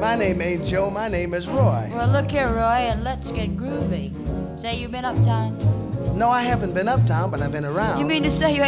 My name ain't Joe, my name is Roy. Well, look here, Roy, and let's get groovy. Say you been uptown? No, I haven't been uptown, but I've been around. You mean to say you